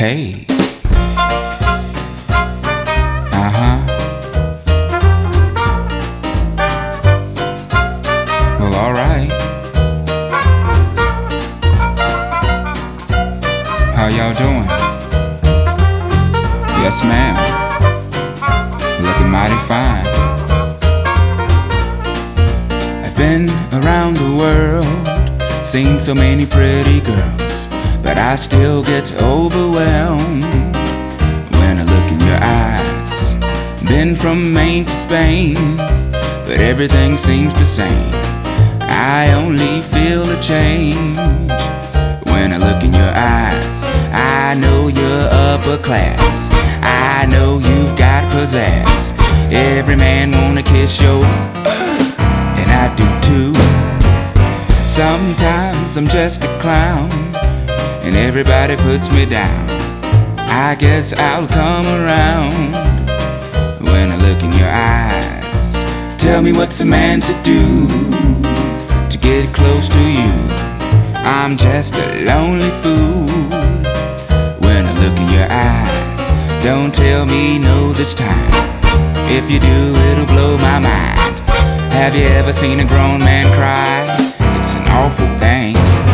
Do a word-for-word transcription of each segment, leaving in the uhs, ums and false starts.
Hey. Uh-huh. Well, all right. How y'all doing? Yes, ma'am. Looking mighty fine. I've been around the world, seen so many pretty girls, but I still get overwhelmed when I look in your eyes. Been from Maine to Spain, but everything seems the same. I only feel a change when I look in your eyes. I know you're upper class, I know you've got pizzazz. Every man wanna kiss your and I do too. Sometimes I'm just a clown and everybody puts me down. I guess I'll come around when I look in your eyes. Tell me what's a man to do to get close to you. I'm just a lonely fool when I look in your eyes. Don't tell me no this time. If you do, it'll blow my mind. Have you ever seen a grown man cry? It's an awful thing.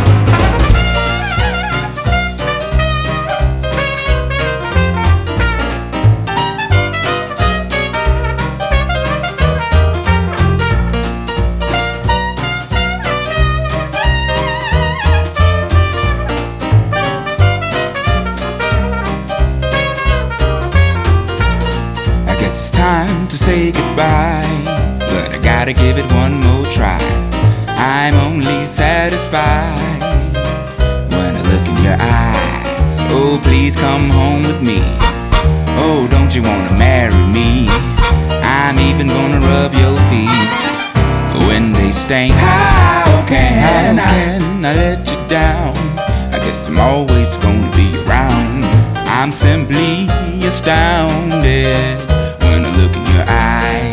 It's time to say goodbye, but I gotta give it one more try. I'm only satisfied when I look in your eyes. Oh, please come home with me. Oh, don't you wanna marry me? I'm even gonna rub your feet when they stink. How can, How can I, I let you down? I guess I'm always gonna be around. I'm simply astounded when I look in your eyes.